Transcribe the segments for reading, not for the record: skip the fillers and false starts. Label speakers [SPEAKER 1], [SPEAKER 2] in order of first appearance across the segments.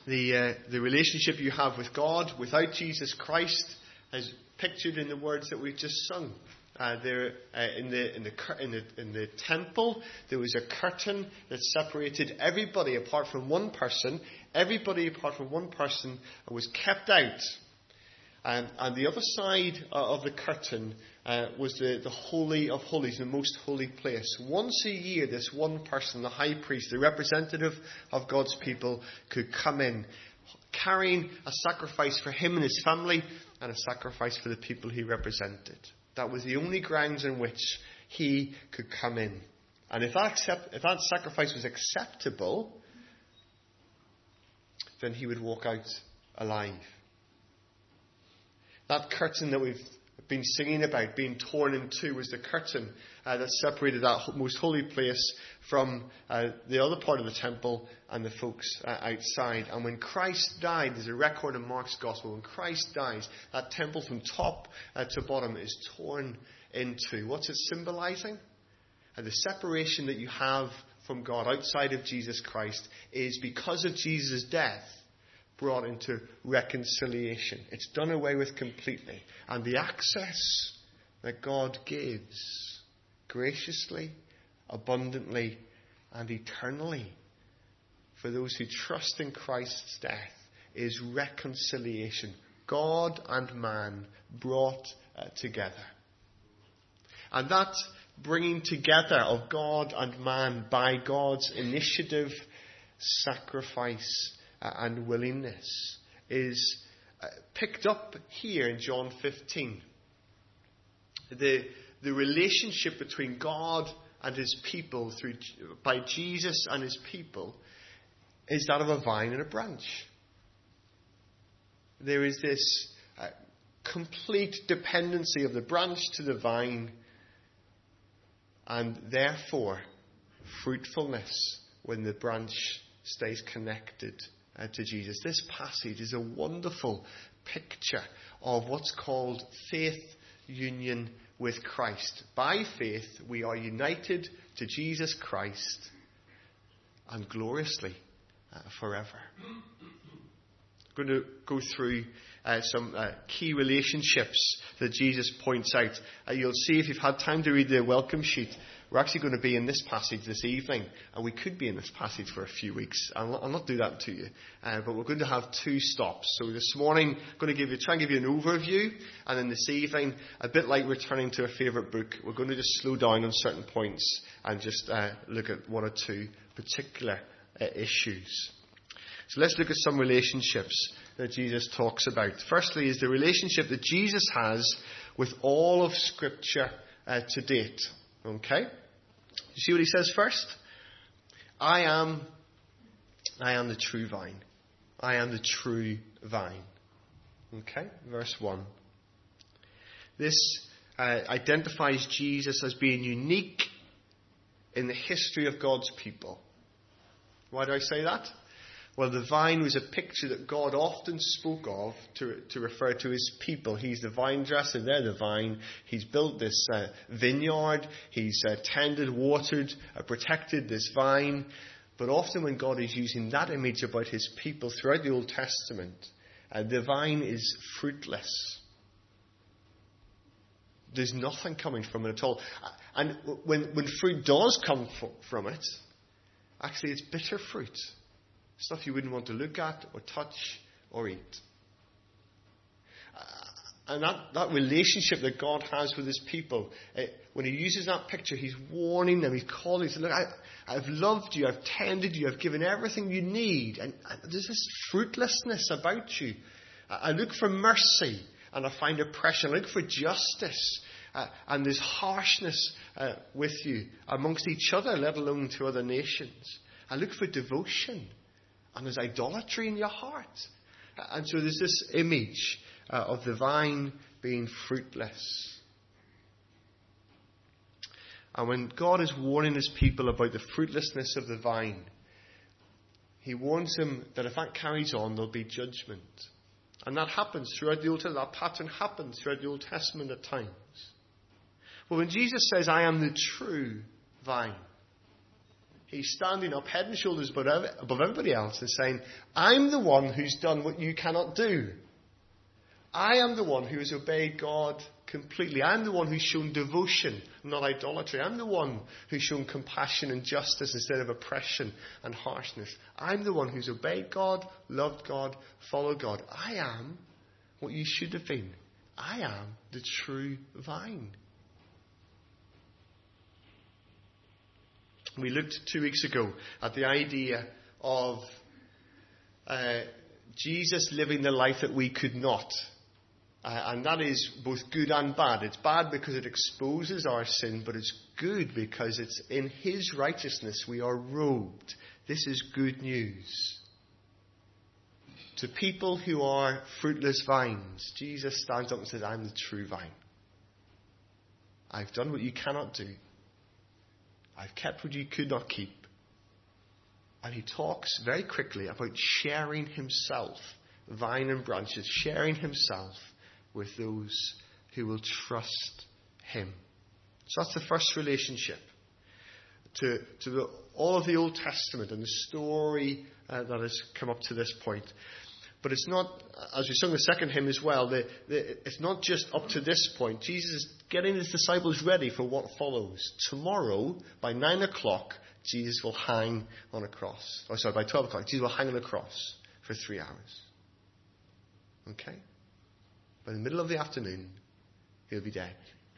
[SPEAKER 1] the relationship you have with God without Jesus Christ is pictured in the words that we've just sung. There in the temple, there was a curtain that separated everybody apart from one person. Everybody apart from one person was kept out. And the other side of the curtain was the Holy of Holies, the most holy place. Once a year, this one person, the high priest, the representative of God's people, could come in carrying a sacrifice for him and his family and a sacrifice for the people he represented. That was the only grounds in which he could come in. And if that sacrifice was acceptable, then he would walk out alive. That curtain that we've been singing about, being torn in two, was the curtain that separated that most holy place from the other part of the temple and the folks outside. And when Christ died, there's a record in Mark's Gospel, when Christ dies, that temple from top to bottom is torn in two. What's it symbolizing? The separation that you have from God outside of Jesus Christ is, because of Jesus' death, brought into reconciliation. It's done away with completely. And the access that God gives graciously, abundantly, and eternally for those who trust in Christ's death is reconciliation. God and man brought together. And that bringing together of God and man by God's initiative, sacrifice, and willingness is picked up here in John 15. The relationship between God and his people by Jesus and his people is that of a vine and a branch. There is this complete dependency of the branch to the vine, and therefore fruitfulness when the branch stays connected to Jesus. This passage is a wonderful picture of what's called faith union with Christ. By faith, we are united to Jesus Christ, and gloriously forever. I'm going to go through some key relationships that Jesus points out. You'll see, if you've had time to read the welcome sheet, we're actually going to be in this passage this evening, and we could be in this passage for a few weeks. I'll not do that to you, but we're going to have two stops. So this morning, I'm going to try and give you an overview, and then this evening, a bit like returning to a favourite book, we're going to just slow down on certain points and just look at one or two particular issues. So let's look at some relationships that Jesus talks about. Firstly is the relationship that Jesus has with all of Scripture to date. Okay? You see what he says first? I am the true vine. I am the true vine. Okay? Verse 1. This identifies Jesus as being unique in the history of God's people. Why do I say that? Well, the vine was a picture that God often spoke of to refer to his people. He's the vine dresser, they're the vine. He's built this vineyard. He's tended, watered, protected this vine. But often when God is using that image about his people throughout the Old Testament, the vine is fruitless. There's nothing coming from it at all. And when fruit does come from it, actually it's bitter fruit. Stuff you wouldn't want to look at or touch or eat. And that relationship that God has with his people, when he uses that picture, he's warning them, he's calling them, look, I've loved you, I've tended you, I've given everything you need, and there's this fruitlessness about you. I look for mercy, and I find oppression. I look for justice, and there's harshness with you amongst each other, let alone to other nations. I look for devotion, and there's idolatry in your heart. And so there's this image of the vine being fruitless. And when God is warning his people about the fruitlessness of the vine, he warns them that if that carries on, there'll be judgment. And that happens throughout the Old Testament. That pattern happens throughout the Old Testament at times. Well, when Jesus says, I am the true vine, He's standing up head and shoulders above everybody else and saying, I'm the one who's done what you cannot do. I am the one who has obeyed God completely. I'm the one who's shown devotion, not idolatry. I'm the one who's shown compassion and justice instead of oppression and harshness. I'm the one who's obeyed God, loved God, followed God. I am what you should have been. I am the true vine. We looked 2 weeks ago at the idea of Jesus living the life that we could not. And that is both good and bad. It's bad because it exposes our sin, but it's good because it's in his righteousness we are robed. This is good news. To people who are fruitless vines, Jesus stands up and says, I'm the true vine. I've done what you cannot do. I've kept what you could not keep. And he talks very quickly about sharing himself, vine and branches, sharing himself with those who will trust him. So that's the first relationship to all of the Old Testament and the story that has come up to this point. But it's not, as we sung the second hymn as well, it's not just up to this point. Jesus is getting his disciples ready for what follows. Tomorrow, by 9 o'clock, Jesus will hang on a cross. By 12 o'clock, Jesus will hang on a cross for 3 hours. Okay? By the middle of the afternoon, he'll be dead.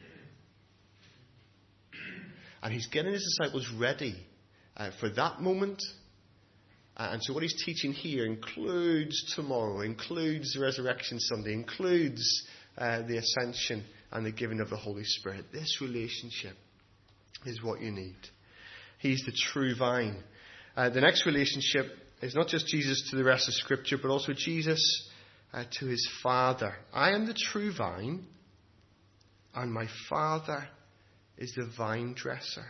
[SPEAKER 1] And he's getting his disciples ready for that moment. And so what he's teaching here includes tomorrow, includes Resurrection Sunday, includes the ascension and the giving of the Holy Spirit. This relationship is what you need. He's the true vine. The next relationship is not just Jesus to the rest of Scripture, but also Jesus to his Father. I am the true vine, and my Father is the vine dresser.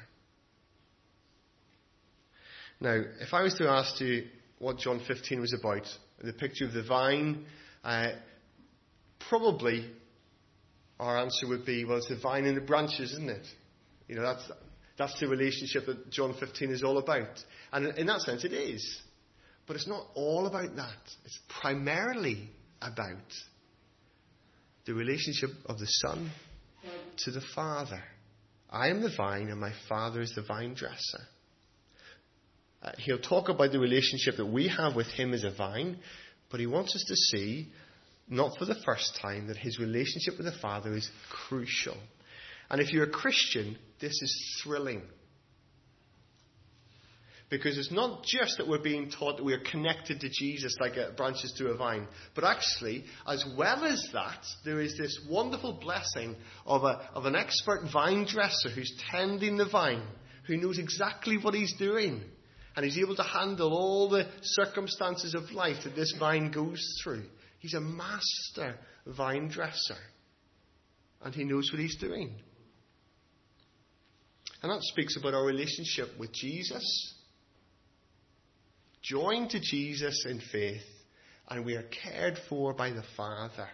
[SPEAKER 1] Now, if I was to ask you what John 15 was about, the picture of the vine, probably our answer would be, well, it's the vine and the branches, isn't it? You know, that's the relationship that John 15 is all about. And in that sense, it is. But it's not all about that. It's primarily about the relationship of the Son to the Father. I am the vine and my Father is the vine dresser. He'll talk about the relationship that we have with him as a vine, but he wants us to see, not for the first time, that his relationship with the Father is crucial. And if you're a Christian, this is thrilling. Because it's not just that we're being taught that we are connected to Jesus like branches to a vine, but actually, as well as that, there is this wonderful blessing of an expert vine dresser who's tending the vine, who knows exactly what he's doing. And he's able to handle all the circumstances of life that this vine goes through. He's a master vine dresser. And he knows what he's doing. And that speaks about our relationship with Jesus. Joined to Jesus in faith. And we are cared for by the Father.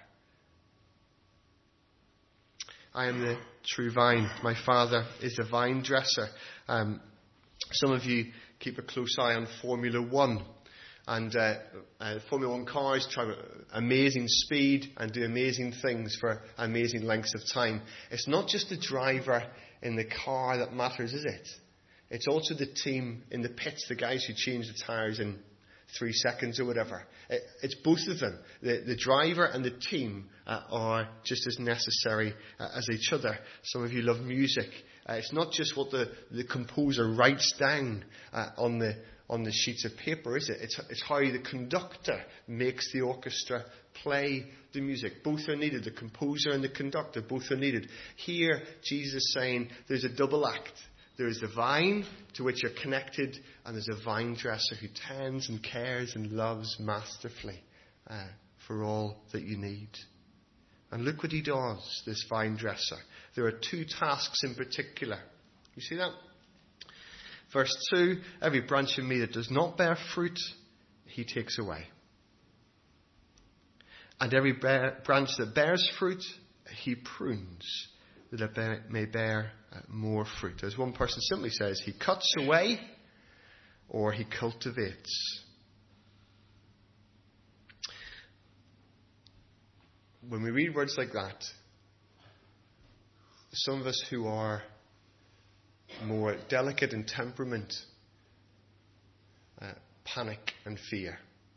[SPEAKER 1] I am the true vine. My Father is the vine dresser. Some of you keep a close eye on Formula One. And Formula One cars travel amazing speed and do amazing things for amazing lengths of time. It's not just the driver in the car that matters, is it? It's also the team in the pits, the guys who change the tyres in 3 seconds or whatever. It's both of them. The driver and the team are just as necessary as each other. Some of you love music. It's not just what the composer writes down on the sheets of paper, is it? It's how the conductor makes the orchestra play the music. Both are needed. The composer and the conductor, both are needed. Here, Jesus is saying there's a double act. There is the vine to which you're connected, and there's a vine dresser who tends and cares and loves masterfully for all that you need. And look what he does, this vine dresser. There are 2 tasks in particular. You see that? Verse 2, every branch in me that does not bear fruit, he takes away. And every branch that bears fruit, he prunes, that it may bear more fruit. As one person simply says, he cuts away or he cultivates. When we read words like that, some of us who are more delicate in temperament panic and fear.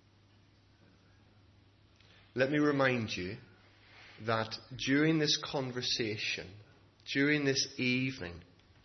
[SPEAKER 1] Let me remind you that during this conversation, during this evening,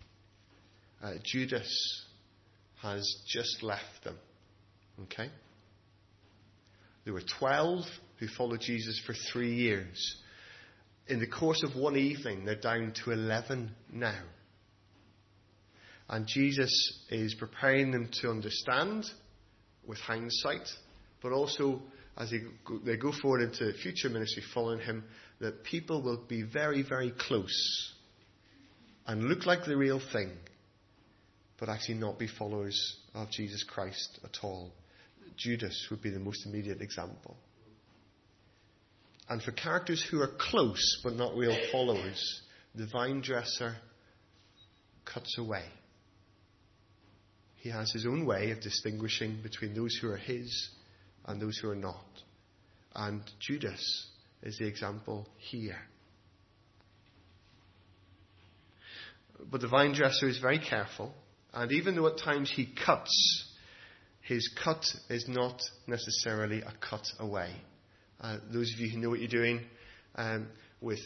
[SPEAKER 1] Judas has just left them. Okay? There were 12 who followed Jesus for 3 years. In the course of one evening, they're down to 11 now. And Jesus is preparing them to understand with hindsight, but also as they go forward into future ministry following him, that people will be very, very close and look like the real thing, but actually not be followers of Jesus Christ at all. Judas would be the most immediate example. And for characters who are close but not real followers, the vine dresser cuts away. He has his own way of distinguishing between those who are his and those who are not. And Judas is the example here. But the vine dresser is very careful, and even though at times he cuts, his cut is not necessarily a cut away. Those of you who know what you're doing with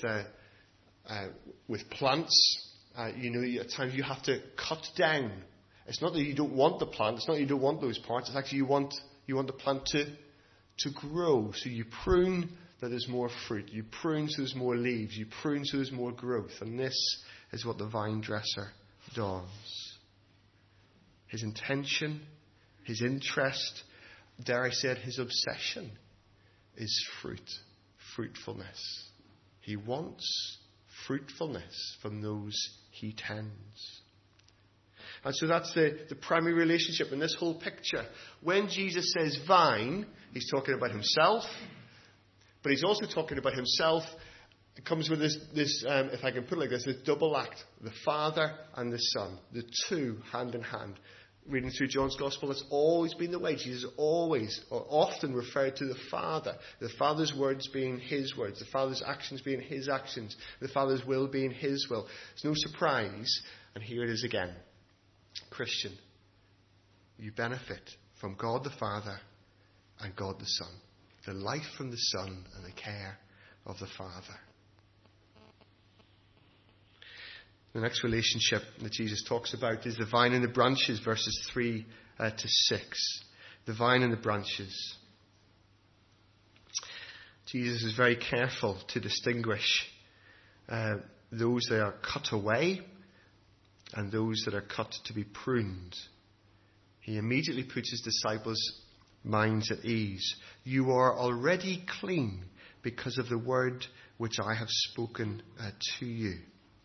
[SPEAKER 1] plants, you know at times you have to cut down. It's not that you don't want the plant, it's not that you don't want those parts, it's actually you want the plant to grow. So you prune that there's more fruit, you prune so there's more leaves, you prune so there's more growth. And this is what the vine dresser does. His intention, his interest, dare I say it, his obsession is fruitfulness. He wants fruitfulness from those he tends. And so that's the primary relationship in this whole picture. When Jesus says vine, he's talking about himself, but he's also talking about himself. It comes with this if I can put it like this double act, the Father and the Son, the two hand in hand. Reading through John's Gospel, it's always been the way. Jesus always or often referred to the Father. The Father's words being his words. The Father's actions being his actions. The Father's will being his will. It's no surprise. And here it is again. Christian, you benefit from God the Father and God the Son. The life from the Son and the care of the Father. The next relationship that Jesus talks about is the vine and the branches, verses 3 to 6. The vine and the branches. Jesus is very careful to distinguish those that are cut away and those that are cut to be pruned. He immediately puts his disciples' minds at ease. You are already clean because of the word which I have spoken to you.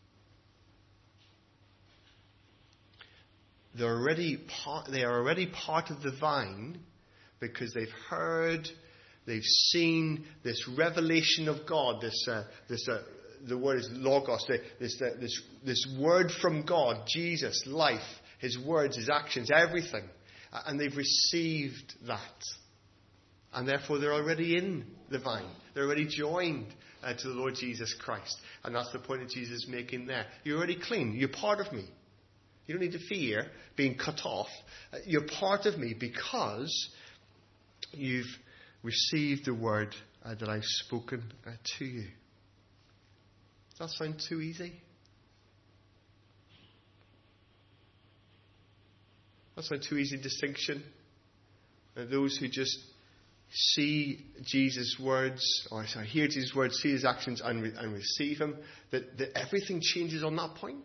[SPEAKER 1] They are already part of the vine because they've heard, they've seen this revelation of God. The word is logos. This word from God, Jesus, life, his words, his actions, everything, and they've received that, and therefore they're already in the vine. They're already joined to the Lord Jesus Christ, and that's the point that Jesus is making there. You're already clean. You're part of me. You don't need to fear being cut off. You're part of me because you've received the word that I've spoken to you. Does that sound too easy? That's not too easy distinction. Those who just see Jesus' words, hear Jesus' words, see his actions and receive him, that everything changes on that point.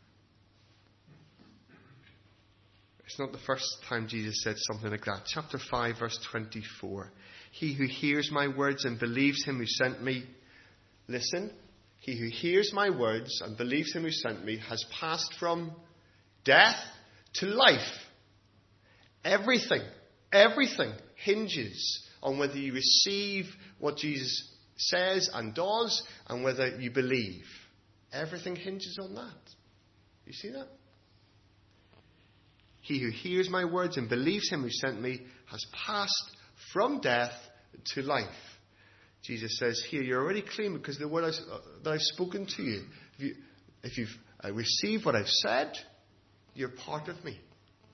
[SPEAKER 1] It's not the first time Jesus said something like that. Chapter 5, verse 24. He who hears my words and believes him who sent me, listen, he who hears my words and believes him who sent me has passed from death to life. Everything hinges on whether you receive what Jesus says and does and whether you believe. Everything hinges on that. You see that? He who hears my words and believes him who sent me has passed from death to life. Jesus says here, you're already clean because of the word that I've spoken to you. If you've received what I've said, you're part of me.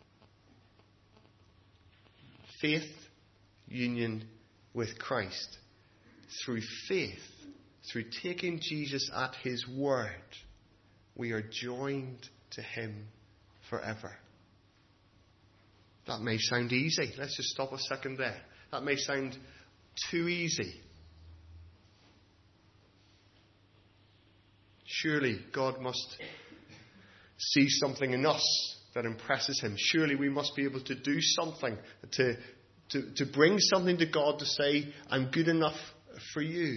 [SPEAKER 1] Faith, union with Christ. Through faith, through taking Jesus at his word, we are joined to him forever. That may sound easy. Let's just stop a second there. That may sound too easy. Surely God must see something in us that impresses him. Surely we must be able to do something to bring something to God to say, I'm good enough for you.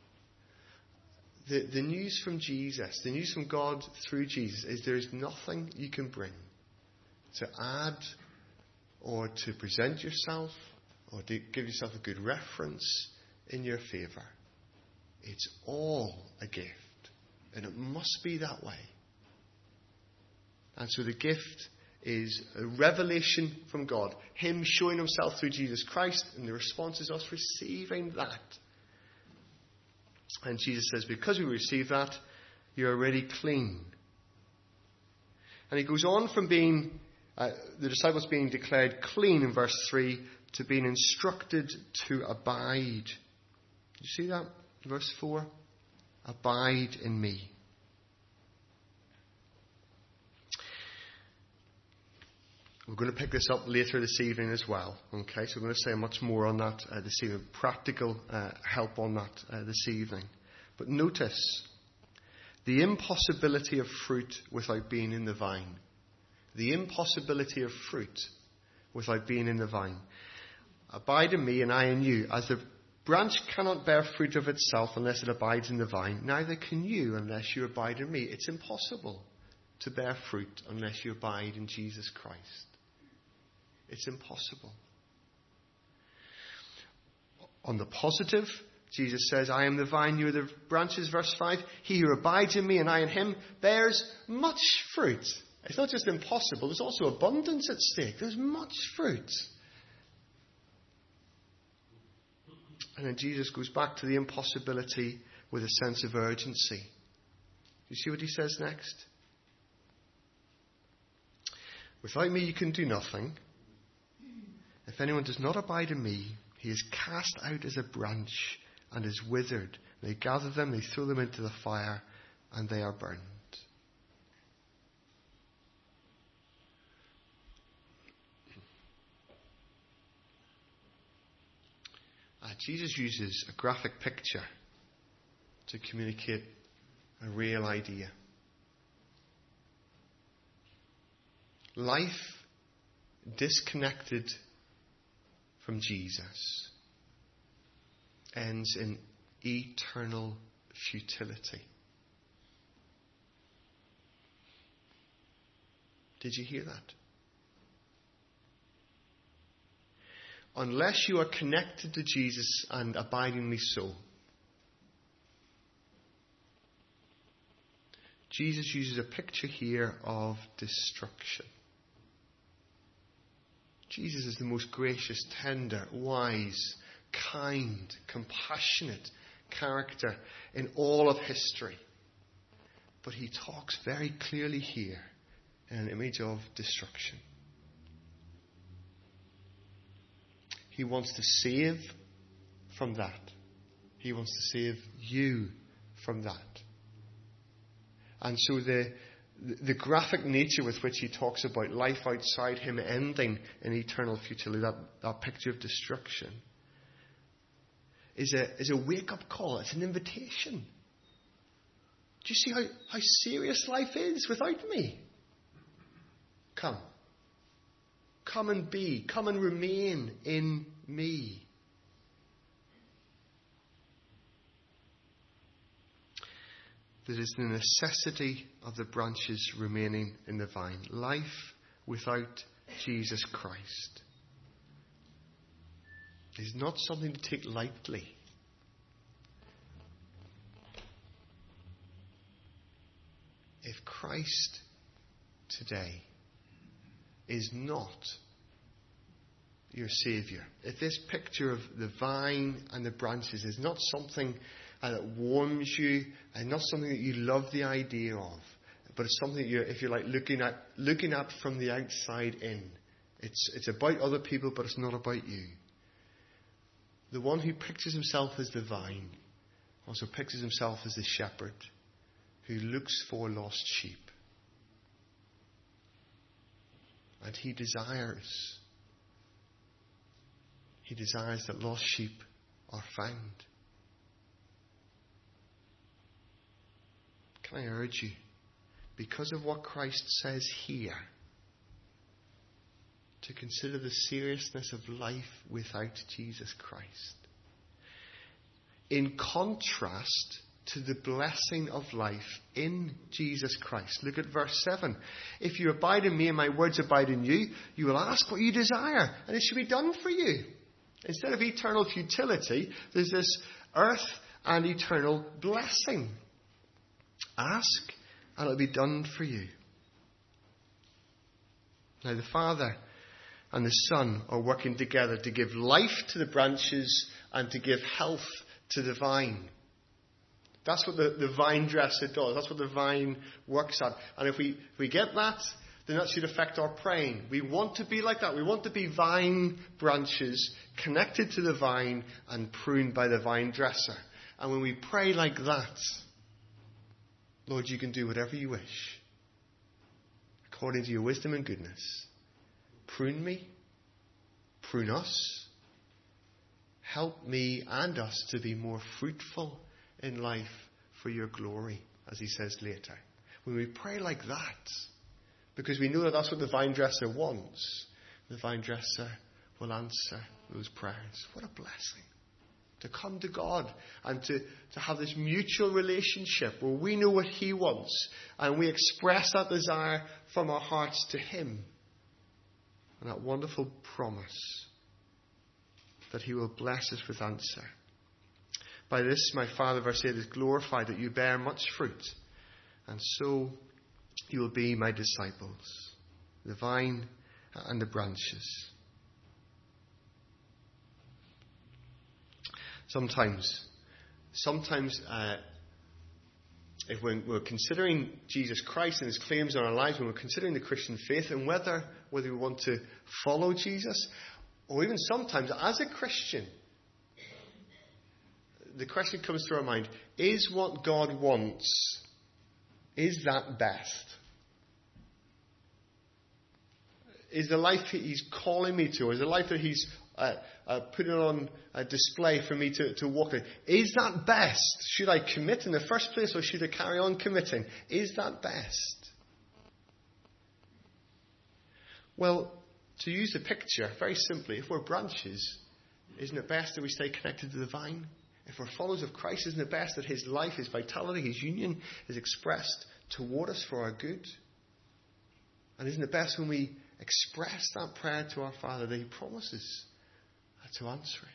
[SPEAKER 1] The news from Jesus, the news from God through Jesus is there is nothing you can bring to add or to present yourself or to give yourself a good reference in your favour. It's all a gift. And it must be that way. And so the gift is a revelation from God. Him showing himself through Jesus Christ. And the response is us receiving that. And Jesus says, because we receive that, you're already clean. And he goes on from being, the disciples being declared clean in verse 3 to being instructed to abide. You see that? Verse 4. Abide in me. We're going to pick this up later this evening as well. Okay, so we're going to say much more on that this evening. Practical help on that this evening. But notice the impossibility of fruit without being in the vine. The impossibility of fruit without being in the vine. Abide in me and I in you. As the branch cannot bear fruit of itself unless it abides in the vine, neither can you unless you abide in me. It's impossible to bear fruit unless you abide in Jesus Christ. It's impossible. On the positive, Jesus says, I am the vine, you are the branches, verse 5. He who abides in me and I in him bears much fruit. It's not just impossible, there's also abundance at stake. There's much fruit. And then Jesus goes back to the impossibility with a sense of urgency. You see what he says next? Without me you can do nothing. If anyone does not abide in me, he is cast out as a branch and is withered. They gather them, they throw them into the fire, and they are burned. Jesus uses a graphic picture to communicate a real idea. Life disconnected from Jesus ends in eternal futility. Did you hear that? Unless you are connected to Jesus and abidingly so. Jesus uses a picture here of destruction. Jesus is the most gracious, tender, wise, kind, compassionate character in all of history. But he talks very clearly here in an image of destruction. He wants to save from that. He wants to save you from that. And so the graphic nature with which he talks about life outside him ending in eternal futility, that picture of destruction, is a wake-up call. It's an invitation. Do you see how serious life is without me? Come. Come and be. Come and remain in me. There is the necessity of the branches remaining in the vine. Life without Jesus Christ is not something to take lightly. If Christ today is not your Saviour, if this picture of the vine and the branches is not something that warms you and not something that you love the idea of, but it's something that you're, if you're like looking at from the outside in. It's about other people, but it's not about you. The one who pictures himself as the vine also pictures himself as the shepherd who looks for lost sheep. And he desires that lost sheep are found. Can I urge you, because of what Christ says here, to consider the seriousness of life without Jesus Christ, in contrast to the blessing of life in Jesus Christ. Look at verse 7. If you abide in me and my words abide in you, you will ask what you desire, and it shall be done for you. Instead of eternal futility, there's this earth and eternal blessing. Ask, and it will be done for you. Now the Father and the Son are working together to give life to the branches and to give health to the vine. That's what the vine dresser does. That's what the vine works at. And if we get that, then that should affect our praying. We want to be like that. We want to be vine branches connected to the vine and pruned by the vine dresser. And when we pray like that, Lord, you can do whatever you wish, according to your wisdom and goodness. Prune me, prune us, help me and us to be more fruitful in life for your glory, as he says later. When we pray like that, because we know that that's what the vine dresser wants, the vine dresser will answer those prayers. What a blessing to come to God and to have this mutual relationship where we know what he wants and we express that desire from our hearts to him. And that wonderful promise that he will bless us with answer. By this, my Father, verse 8, is glorified, that you bear much fruit, and so you will be my disciples, the vine and the branches. Sometimes, if we're considering Jesus Christ and his claims on our lives, when we're considering the Christian faith and whether we want to follow Jesus, or even sometimes as a Christian, the question comes to our mind, is what God wants, is that best? Is the life he's calling me to, or is the life that he's putting on a display for me to walk in, is that best? Should I commit in the first place, or should I carry on committing? Is that best? Well, to use the picture, very simply, if we're branches, isn't it best that we stay connected to the vine? If we're followers of Christ, isn't it best that his life, his vitality, his union is expressed toward us for our good? And isn't it best when we express that prayer to our Father that he promises to answer it?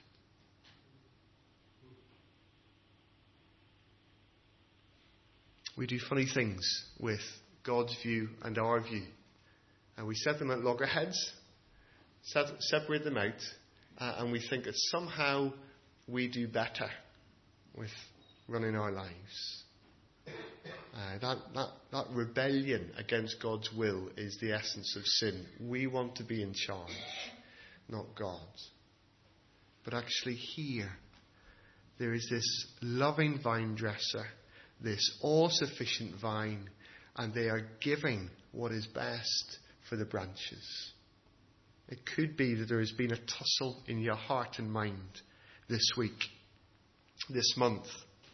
[SPEAKER 1] We do funny things with God's view and our view. And we set them at loggerheads, separate them out, and we think that somehow we do better with running our lives. That rebellion against God's will is the essence of sin. We want to be in charge, not God. But actually here, there is this loving vine dresser, this all-sufficient vine, and they are giving what is best for the branches. It could be that there has been a tussle in your heart and mind this week, this month,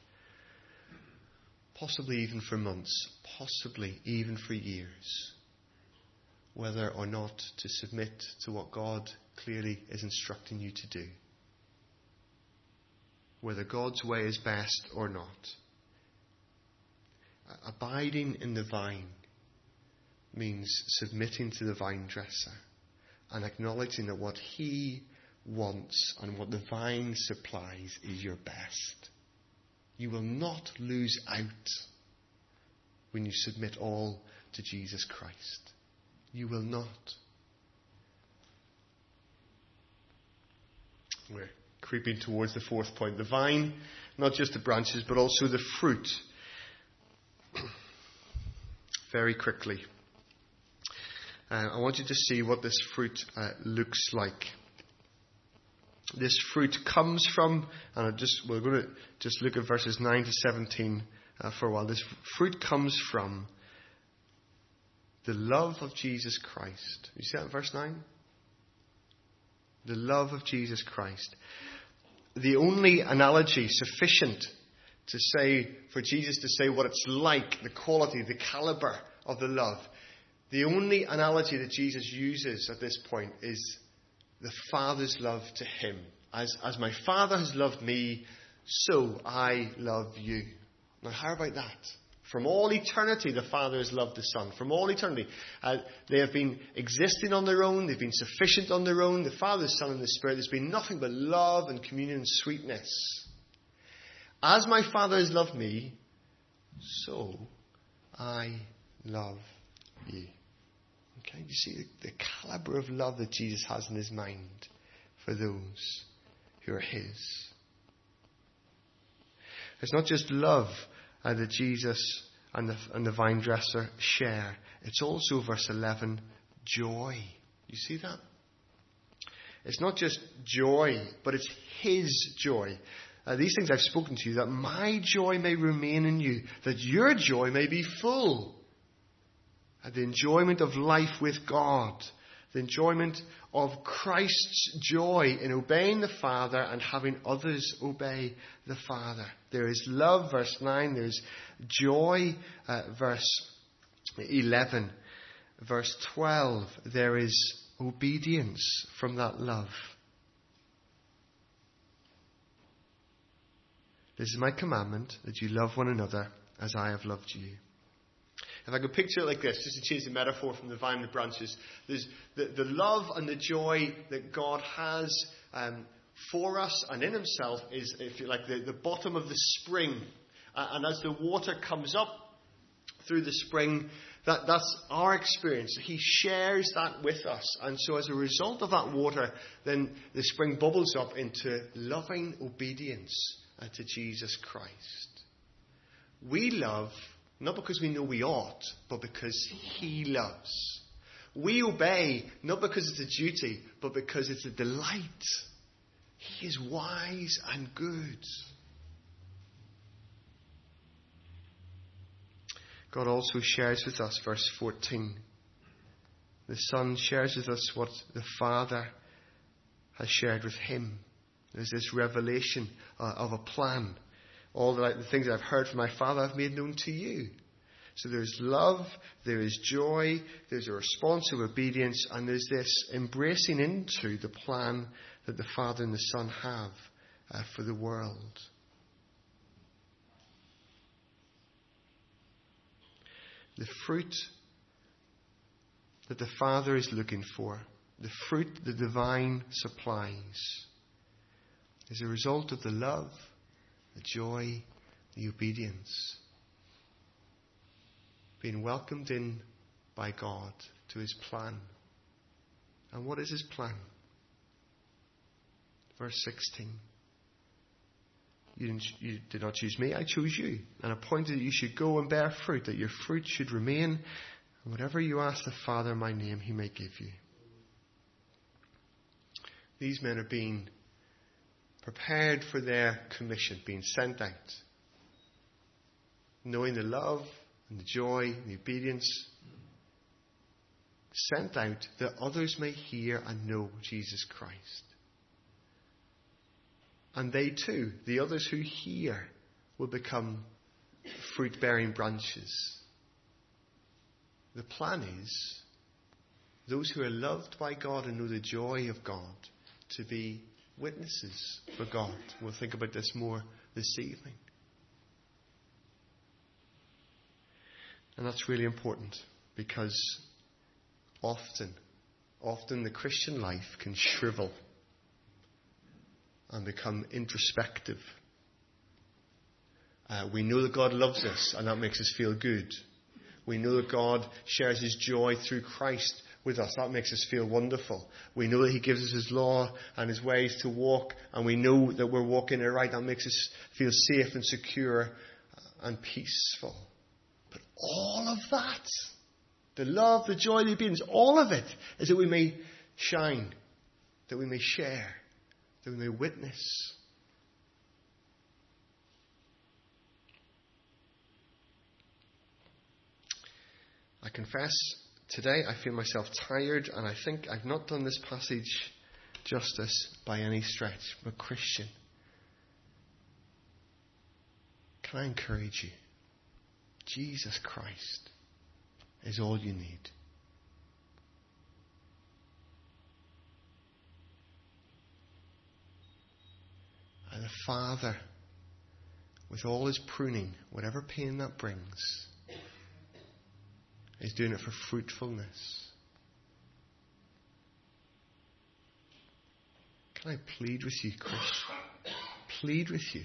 [SPEAKER 1] possibly even for months, possibly even for years, whether or not to submit to what God clearly is instructing you to do. Whether God's way is best or not. Abiding in the vine means submitting to the vine dresser and acknowledging that what he wants and what the vine supplies is your best. You will not lose out when you submit all to Jesus Christ. You will not. We're creeping towards the fourth point. The vine, not just the branches, but also the fruit. Very quickly. I want you to see what this fruit looks like. This fruit comes from, and we're going to just look at verses 9 to 17 for a while. This fruit comes from the love of Jesus Christ. You see that in verse 9? The love of Jesus Christ. The only analogy sufficient to say, for Jesus to say what it's like, the quality, the caliber of the love. The only analogy that Jesus uses at this point is the Father's love to him. As my Father has loved me, so I love you. Now how about that? From all eternity, the Father has loved the Son. From all eternity. They have been existing on their own. They've been sufficient on their own. The Father, the Son, and the Spirit. There's been nothing but love and communion and sweetness. As my Father has loved me, so I love you. Okay, do you see the caliber of love that Jesus has in his mind for those who are his? It's not just love that Jesus and the vine dresser share. It's also, verse 11, joy. You see that? It's not just joy, but it's his joy. These things I've spoken to you, that my joy may remain in you, that your joy may be full. The enjoyment of life with God. The enjoyment of Christ's joy in obeying the Father and having others obey the Father. There is love, verse 9. There's joy, verse 11. Verse 12, there is obedience from that love. This is my commandment, that you love one another as I have loved you. If I could picture it like this, just to change the metaphor from the vine and the branches, there's the love and the joy that God has for us and in himself is, if you like, the bottom of the spring. And as the water comes up through the spring, that's our experience. He shares that with us. And so as a result of that water, then the spring bubbles up into loving obedience to Jesus Christ. We love not because we know we ought, but because he loves. We obey, not because it's a duty, but because it's a delight. He is wise and good. God also shares with us, verse 14. The Son shares with us what the Father has shared with him. There's this revelation of a plan. All the things that I've heard from my Father I've made known to you. So there's love, there is joy, there's a response of obedience, and there's this embracing into the plan that the Father and the Son have for the world. The fruit that the Father is looking for, the fruit the divine supplies, is a result of the love, the joy, the obedience. Being welcomed in by God to his plan. And what is his plan? Verse 16. You did not choose me, I chose you, and appointed that you should go and bear fruit, that your fruit should remain, and whatever you ask the Father in my name, he may give you. These men are being prepared for their commission, being sent out, knowing the love and the joy and the obedience, sent out that others may hear and know Jesus Christ. And they too, the others who hear, will become fruit-bearing branches. The plan is those who are loved by God and know the joy of God to be witnesses for God. We'll think about this more this evening. And that's really important because often the Christian life can shrivel and become introspective. We know that God loves us and that makes us feel good. We know that God shares his joy through Christ with us. That makes us feel wonderful. We know that he gives us his law and his ways to walk, and we know that we're walking it right. That makes us feel safe and secure and peaceful. But all of that, the love, the joy, the obedience, all of it is that we may shine, that we may share, that we may witness. I confess, today I feel myself tired, and I think I've not done this passage justice by any stretch. But Christian, can I encourage you? Jesus Christ is all you need. And the Father, with all his pruning, whatever pain that brings, is doing it for fruitfulness. Can I plead with you, Christian? Plead with you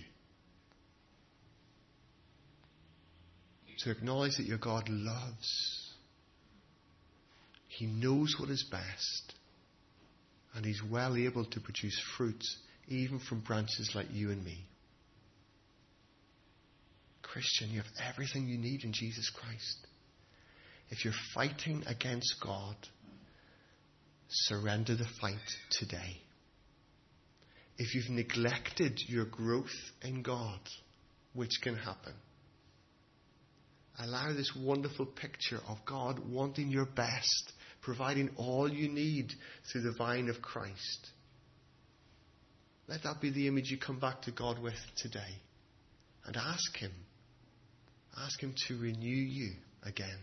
[SPEAKER 1] to acknowledge that your God loves. He knows what is best. And he's well able to produce fruit even from branches like you and me. Christian, you have everything you need in Jesus Christ. If you're fighting against God, surrender the fight today. If you've neglected your growth in God, which can happen, allow this wonderful picture of God wanting your best, providing all you need through the vine of Christ. Let that be the image you come back to God with today. And ask him to renew you again.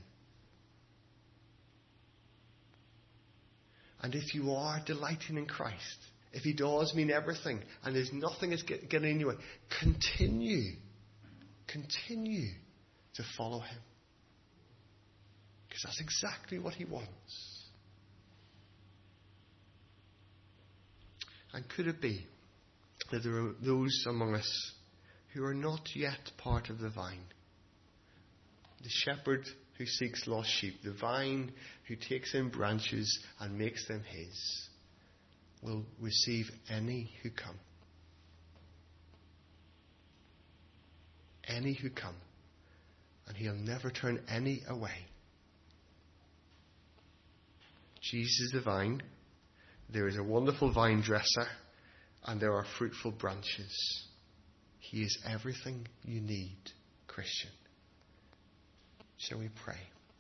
[SPEAKER 1] And if you are delighting in Christ, if he does mean everything, and there's nothing that's getting in your way, continue to follow him. Because that's exactly what he wants. And could it be that there are those among us who are not yet part of the vine? The shepherd who seeks lost sheep, the vine who takes in branches and makes them his, will receive any who come. Any who come. And he'll never turn any away. Jesus is the vine. There is a wonderful vine dresser. And there are fruitful branches. He is everything you need, Christian. Shall we pray?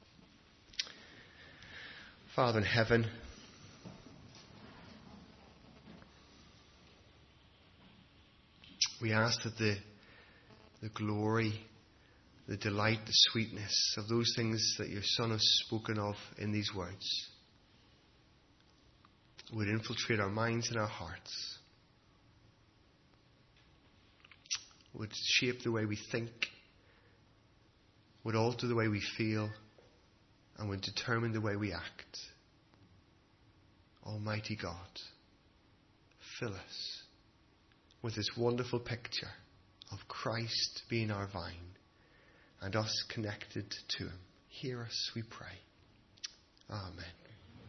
[SPEAKER 1] Father in heaven, we ask that the glory, the delight, the sweetness of those things that your Son has spoken of in these words would infiltrate our minds and our hearts, would shape the way we think, would alter the way we feel, and would determine the way we act. Almighty God, fill us with this wonderful picture of Christ being our vine and us connected to him. Hear us, we pray. Amen.